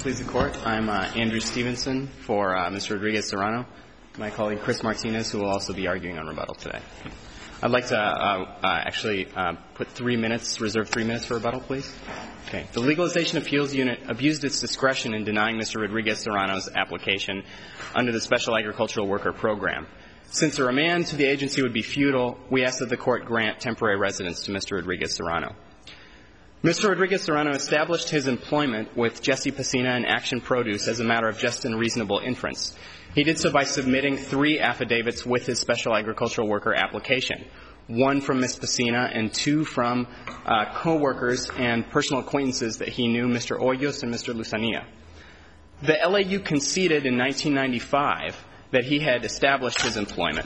Please the Court. I'm Andrew Stevenson for Mr. Rodriguez-Serrano. My colleague Chris Martinez, who will also be arguing on rebuttal today. I'd like to put 3 minutes, reserve 3 minutes for rebuttal, please. Okay. The Legalization Appeals Unit abused its discretion in denying Mr. Rodriguez-Serrano's application under the Special Agricultural Worker Program. Since a remand to the agency would be futile, we ask that the Court grant temporary residence to Mr. Rodriguez-Serrano. Mr. Rodriguez-Serrano established his employment with Jesse Pacina and Action Produce as a matter of just and reasonable inference. He did so by submitting 3 affidavits with his special agricultural worker application, 1 from Ms. Pacina and 2 from co-workers and personal acquaintances that he knew, Mr. Hoyos and Mr. Luzania. The LAU conceded in 1995 that he had established his employment.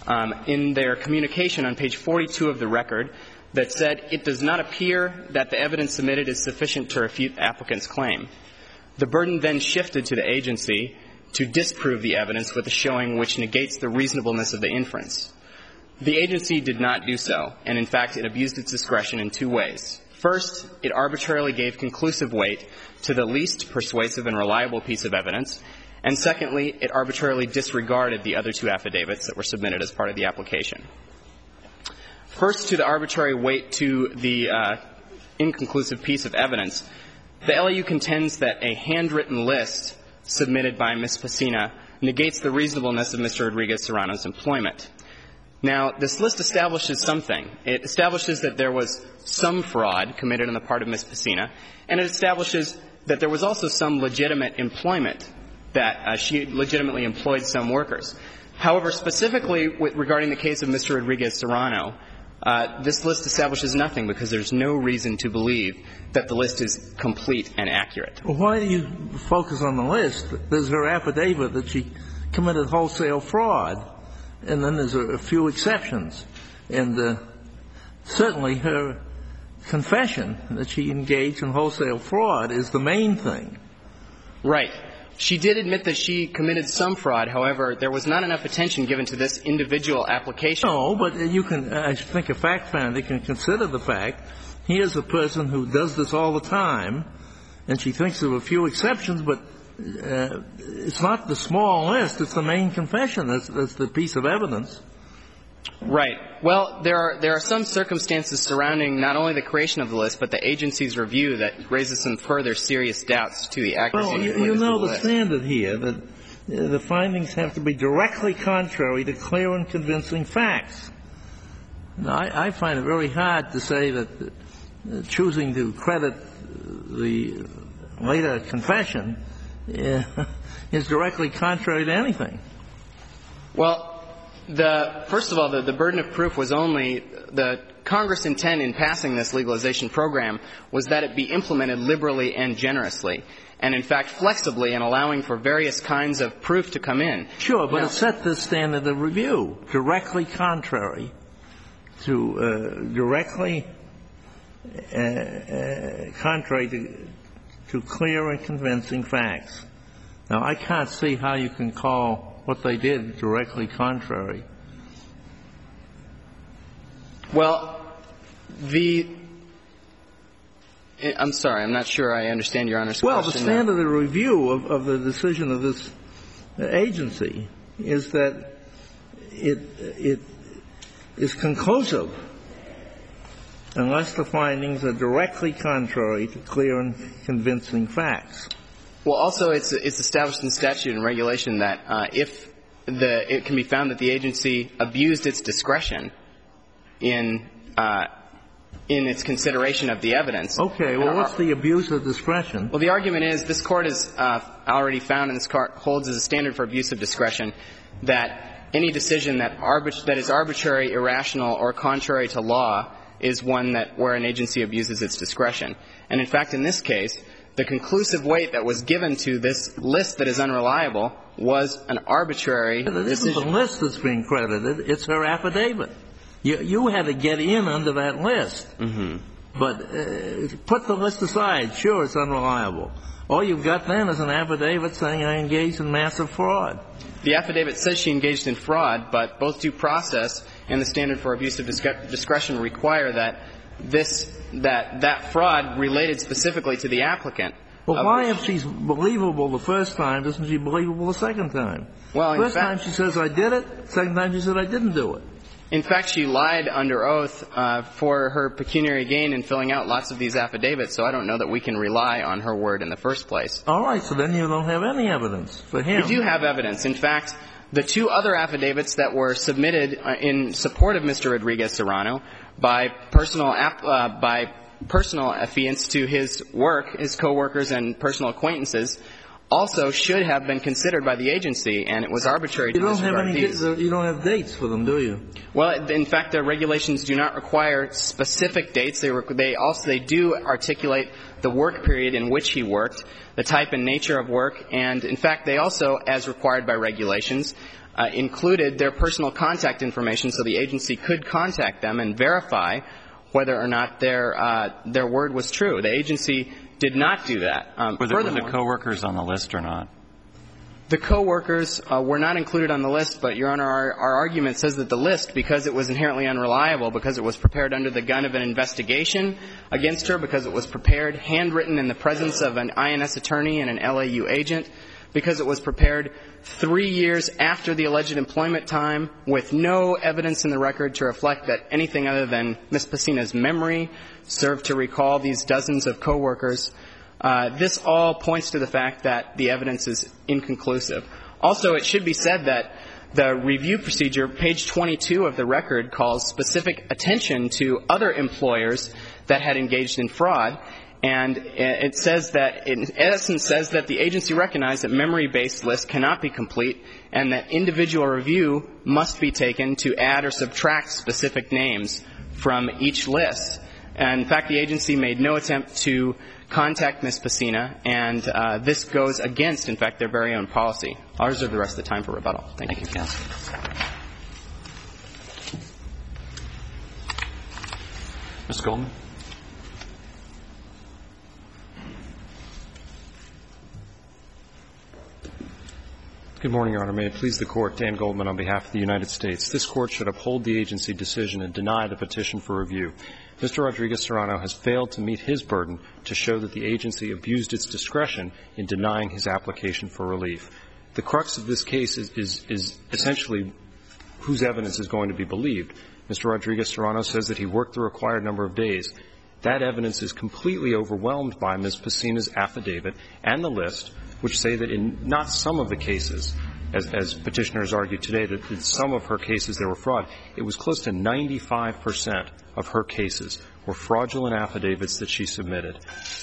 In their communication on page 42 of the record, that said, it does not appear that the evidence submitted is sufficient to refute the applicant's claim. The burden then shifted to the agency to disprove the evidence with a showing which negates the reasonableness of the inference. The agency did not do so, and in fact, it abused its discretion in 2 ways. First, it arbitrarily gave conclusive weight to the least persuasive and reliable piece of evidence, and secondly, it arbitrarily disregarded the other 2 affidavits that were submitted as part of the application. First, to the arbitrary weight to the inconclusive piece of evidence, the LAU contends that a handwritten list submitted by Ms. Pacina negates the reasonableness of Mr. Rodriguez-Serrano's employment. Now, this list establishes something. It establishes that there was some fraud committed on the part of Ms. Pacina, and it establishes that there was also some legitimate employment, that she legitimately employed some workers. However, specifically regarding the case of Mr. Rodriguez-Serrano, this list establishes nothing because there's no reason to believe that the list is complete and accurate. Well, why do you focus on the list? There's her affidavit that she committed wholesale fraud, and then there's a few exceptions. And certainly her confession that she engaged in wholesale fraud is the main thing. Right. She did admit that she committed some fraud. However, there was not enough attention given to this individual application. No, but you can, I think a fact finder can consider the fact, here's a person who does this all the time, and she thinks of a few exceptions, but it's not the small list, it's the main confession that's the piece of evidence. Right. Well, there are some circumstances surrounding not only the creation of the list, but the agency's review that raises some further serious doubts to the accuracy of the list. Well, you know the standard here, that the findings have to be directly contrary to clear and convincing facts. Now, I find it very hard to say that choosing to credit the later confession is directly contrary to anything. Well, first of all, the burden of proof was only the Congress' intent in passing this legalization program was that it be implemented liberally and generously, and in fact flexibly and allowing for various kinds of proof to come in. Sure, but it set the standard of review directly contrary to to clear and convincing facts. Now, I can't see how you can call what they did directly contrary. Well, I'm sorry, I'm not sure I understand Your Honor's question. Well, the standard of review of the decision of this agency is that it is conclusive unless the findings are directly contrary to clear and convincing facts. Well, also, it's established in statute and regulation that if it can be found that the agency abused its discretion in its consideration of the evidence. Okay. Well, what's the abuse of discretion? Well, the argument is this Court has already found, and this Court holds as a standard for abuse of discretion, that any decision that is arbitrary, irrational, or contrary to law is one where an agency abuses its discretion. And in fact, in this case, the conclusive weight that was given to this list that is unreliable was an arbitrary decision. It isn't the list that's being credited. It's her affidavit. You had to get in under that list. Mm-hmm. But put the list aside. Sure, it's unreliable. All you've got then is an affidavit saying I engaged in massive fraud. The affidavit says she engaged in fraud, but both due process and the standard for abuse of discretion require that that fraud related specifically to the applicant Well, why, if she's believable the first time, isn't she believable the second time? Well, first time she says, I did it. Second time she said, I didn't do it. In fact, she lied under oath for her pecuniary gain in filling out lots of these affidavits, so I don't know that we can rely on her word in the first place. All right, so then you don't have any evidence for him. We do have evidence. In fact, the two other affidavits that were submitted in support of Mr. Rodriguez-Serrano by personal affiance to his work, his coworkers and personal acquaintances, also should have been considered by the agency, and it was arbitrary to disregard these. You don't have dates for them, do you? Well, in fact, the regulations do not require specific dates. They do articulate the work period in which he worked, the type and nature of work, and in fact, they also, as required by regulations, included their personal contact information so the agency could contact them and verify whether or not their word was true. The agency did not do that. Were the coworkers on the list or not? The coworkers were not included on the list, but, Your Honor, our argument says that the list, because it was inherently unreliable, because it was prepared under the gun of an investigation against her, because it was prepared handwritten in the presence of an INS attorney and an LAU agent, because it was prepared 3 years after the alleged employment time with no evidence in the record to reflect that anything other than Ms. Pacina's memory served to recall these dozens of coworkers. This all points to the fact that the evidence is inconclusive. Also, it should be said that the review procedure, page 22 of the record, calls specific attention to other employers that had engaged in fraud. And it says that, in essence, says that the agency recognized that memory-based lists cannot be complete and that individual review must be taken to add or subtract specific names from each list. And, in fact, the agency made no attempt to contact Ms. Pacina, and this goes against, in fact, their very own policy. I'll reserve the rest of the time for rebuttal. Thank you, counsel. Ms. Goldman. Good morning, Your Honor. May it please the Court, Dan Goldman on behalf of the United States. This Court should uphold the agency decision and deny the petition for review. Mr. Rodriguez-Serrano has failed to meet his burden to show that the agency abused its discretion in denying his application for relief. The crux of this case is essentially whose evidence is going to be believed. Mr. Rodriguez-Serrano says that he worked the required number of days. That evidence is completely overwhelmed by Ms. Pacina's affidavit and the list, which say that in not some of the cases, as petitioners argued today, that in some of her cases there were fraud. It was close to 95% of her cases were fraudulent affidavits that she submitted.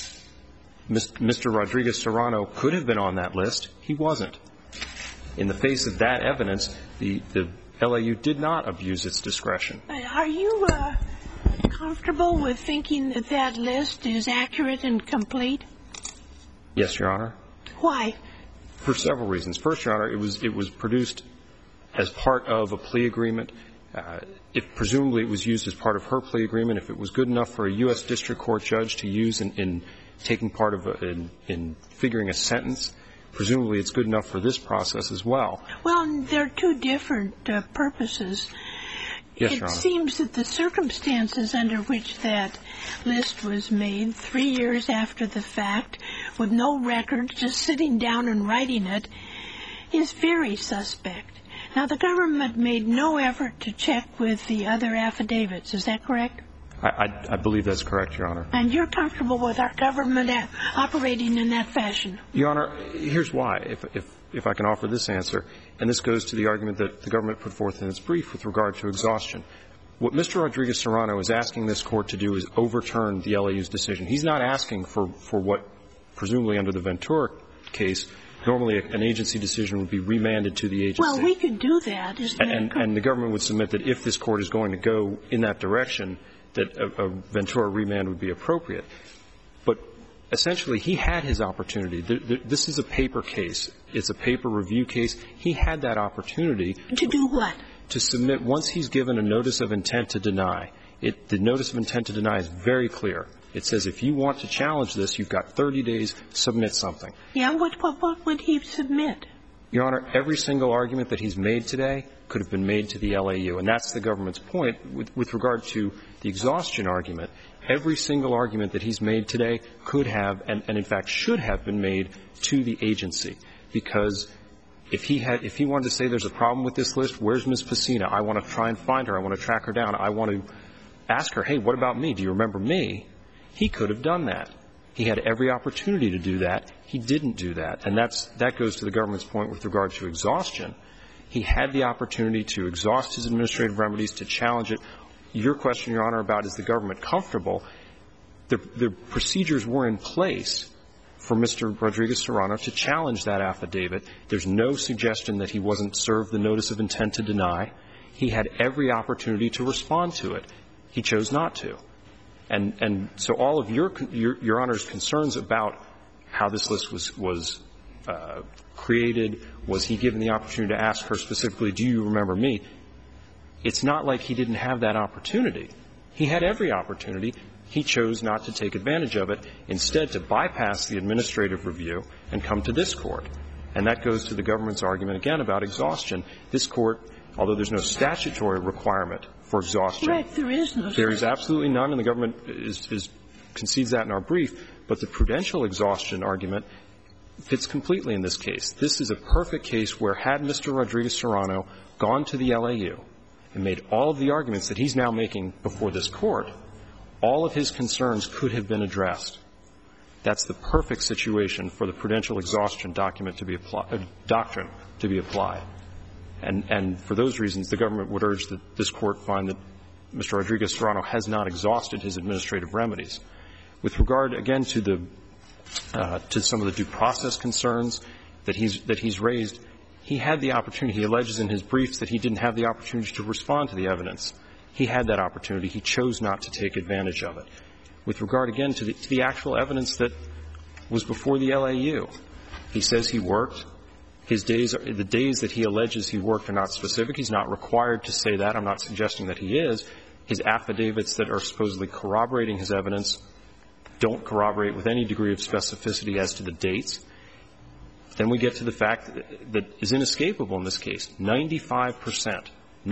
Mr. Rodriguez-Serrano could have been on that list. He wasn't. In the face of that evidence, the LAU did not abuse its discretion. Are you comfortable with thinking that that list is accurate and complete? Yes, Your Honor. Why? For several reasons. First, Your Honor, it was produced as part of a plea agreement. Presumably it was used as part of her plea agreement. If it was good enough for a U.S. District Court judge to use in taking part of in figuring a sentence, presumably it's good enough for this process as well. Well, there are two different purposes. Yes, Your Honor. It seems that the circumstances under which that list was made 3 years after the fact, with no record, just sitting down and writing it, is very suspect. Now, the government made no effort to check with the other affidavits. Is that correct? I believe that's correct, Your Honor. And you're comfortable with our government operating in that fashion? Your Honor, here's why, if I can offer this answer. And this goes to the argument that the government put forth in its brief with regard to exhaustion. What Mr. Rodriguez-Serrano is asking this Court to do is overturn the LAU's decision. He's not asking for what, presumably under the Ventura case, normally an agency decision would be remanded to the agency. Well, we could do that. And the government would submit that if this Court is going to go in that direction, that a Ventura remand would be appropriate. But essentially, he had his opportunity. This is a paper case. It's a paper review case. He had that opportunity. To do what? To submit, once he's given a notice of intent to deny. The notice of intent to deny is very clear. It says if you want to challenge this, you've got 30 days, submit something. Yeah, what would he submit? Your Honor, every single argument that he's made today could have been made to the LAU. And that's the government's point with regard to the exhaustion argument. Every single argument that he's made today could have and in fact should have been made to the agency, because if he wanted to say there's a problem with this list, where's Ms. Pacina? I want to try and find her. I want to track her down. I want to ask her, hey, what about me? Do you remember me? He could have done that. He had every opportunity to do that. He didn't do that. And that goes to the government's point with regard to exhaustion. He had the opportunity to exhaust his administrative remedies, to challenge it. Your question, Your Honor, about is the government comfortable, the procedures were in place for Mr. Rodriguez-Serrano to challenge that affidavit. There's no suggestion that he wasn't served the notice of intent to deny. He had every opportunity to respond to it. He chose not to. And so all of your Honor's concerns about how this list was created, was he given the opportunity to ask her specifically, do you remember me? It's not like he didn't have that opportunity. He had every opportunity. He chose not to take advantage of it, instead to bypass the administrative review and come to this Court. And that goes to the government's argument again about exhaustion. This Court, although there's no statutory requirement for exhaustion. Right, there is no. There is absolutely none, and the government concedes that in our brief. But the prudential exhaustion argument fits completely in this case. This is a perfect case where had Mr. Rodriguez-Serrano gone to the LAU and made all of the arguments that he's now making before this Court, all of his concerns could have been addressed. That's the perfect situation for the prudential exhaustion document to be applied, doctrine to be applied. And for those reasons, the government would urge that this Court find that Mr. Rodriguez-Serrano has not exhausted his administrative remedies. With regard, again, to some of the due process concerns that he's raised, he had the opportunity. He alleges in his briefs that he didn't have the opportunity to respond to the evidence. He had that opportunity. He chose not to take advantage of it. With regard, again, to the actual evidence that was before the LAU, he says he worked. The days that he alleges he worked are not specific. He's not required to say that. I'm not suggesting that he is. His affidavits that are supposedly corroborating his evidence don't corroborate with any degree of specificity as to the dates. Then we get to the fact that is inescapable in this case. 95%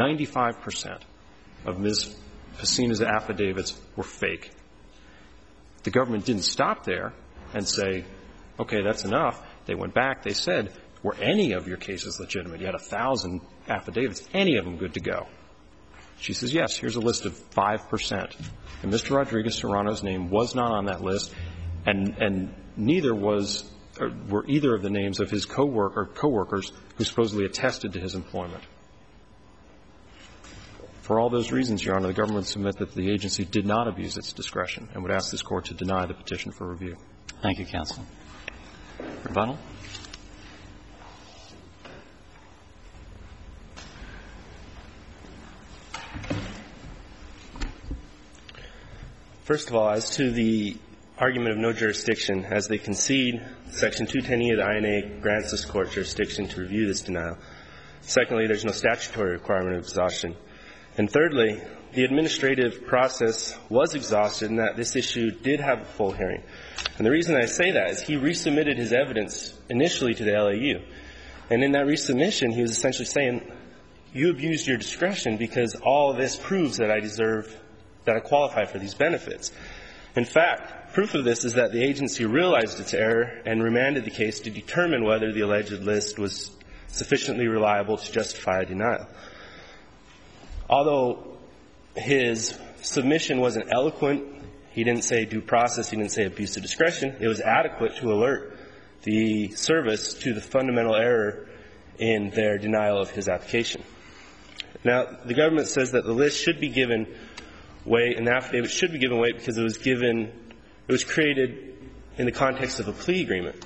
of Ms. Pacina's affidavits were fake. The government didn't stop there and say, okay, that's enough. They went back. They said, were any of your cases legitimate? You had 1,000 affidavits. Any of them good to go? She says, yes, here's a list of 5%. And Mr. Rodriguez-Serrano's name was not on that list, and neither were either of the names of his coworkers who supposedly attested to his employment. For all those reasons, Your Honor, the government would submit that the agency did not abuse its discretion and would ask this Court to deny the petition for review. Thank you, counsel. Rebuttal. First of all, as to the argument of no jurisdiction, as they concede, Section 210E of the INA grants this Court jurisdiction to review this denial. Secondly, there's no statutory requirement of exhaustion. And thirdly, the administrative process was exhausted in that this issue did have a full hearing. And the reason I say that is he resubmitted his evidence initially to the LAU. And in that resubmission, he was essentially saying, you abused your discretion because all of this proves that I deserve, that I qualify for these benefits. In fact, proof of this is that the agency realized its error and remanded the case to determine whether the alleged list was sufficiently reliable to justify a denial. Although his submission wasn't eloquent, he didn't say due process, he didn't say abuse of discretion, it was adequate to alert the service to the fundamental error in their denial of his application. Now, the government says that the list should be given weight, and the affidavit should be given weight because it was created in the context of a plea agreement.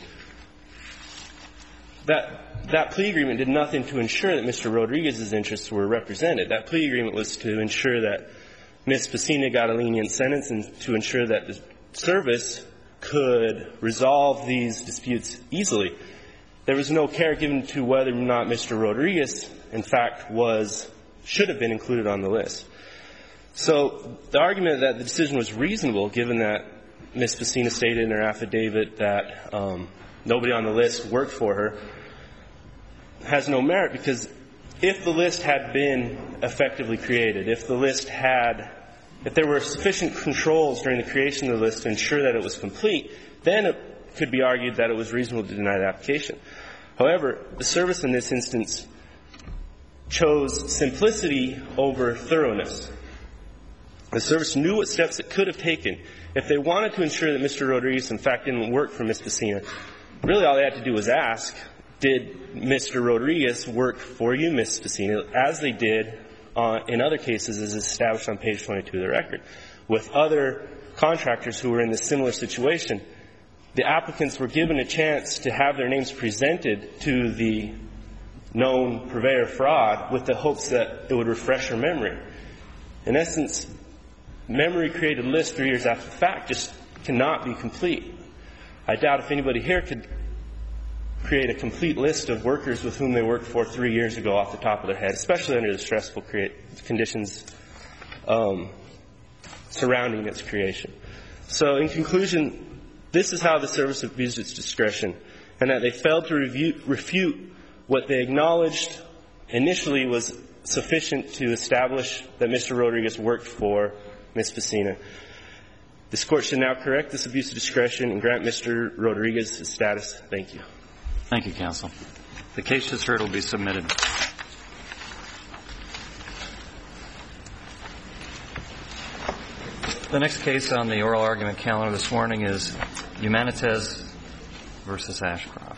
That plea agreement did nothing to ensure that Mr. Rodriguez's interests were represented. That plea agreement was to ensure that Ms. Pacina got a lenient sentence and to ensure that the service could resolve these disputes easily. There was no care given to whether or not Mr. Rodriguez, in fact, should have been included on the list. So the argument that the decision was reasonable, given that Ms. Pacina stated in her affidavit that nobody on the list worked for her, has no merit, because if the list had been effectively created, if the list had If there were sufficient controls during the creation of the list to ensure that it was complete, then it could be argued that it was reasonable to deny the application. However, the service in this instance chose simplicity over thoroughness. The service knew what steps it could have taken. If they wanted to ensure that Mr. Rodriguez, in fact, didn't work for Ms. Pacina, really all they had to do was ask, did Mr. Rodriguez work for you, Ms. Pacina, as they did in other cases as established on page 22 of the record. With other contractors who were in a similar situation, the applicants were given a chance to have their names presented to the known purveyor fraud with the hopes that it would refresh their memory. In essence, memory created list 3 years after the fact just cannot be complete. I doubt if anybody here could create a complete list of workers with whom they worked for 3 years ago off the top of their head, especially under the stressful conditions surrounding its creation. So in conclusion, this is how the service abused its discretion, and that they failed to refute what they acknowledged initially was sufficient to establish that Mr. Rodriguez worked for Ms. Pacina. This Court should now correct this abuse of discretion and grant Mr. Rodriguez his status. Thank you. Thank you, counsel. The case just heard will be submitted. The next case on the oral argument calendar this morning is Humanites v. Ashcroft.